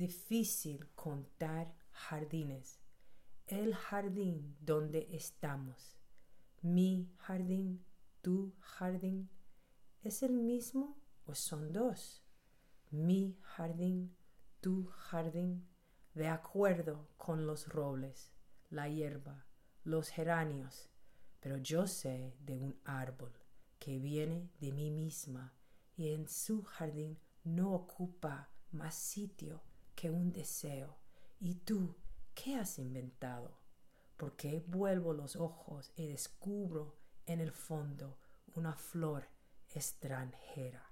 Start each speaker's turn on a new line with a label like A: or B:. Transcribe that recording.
A: difícil contar jardines. El jardín donde estamos, mi jardín, tu jardín, ¿es el mismo o son dos? Mi jardín, tu jardín, de acuerdo con los robles, la hierba, los geranios, pero yo sé de un árbol que viene de mí misma y en su jardín no ocupa más sitio que un deseo. ¿Y tú qué has inventado? ¿Por qué vuelvo los ojos y descubro en el fondo una flor extranjera?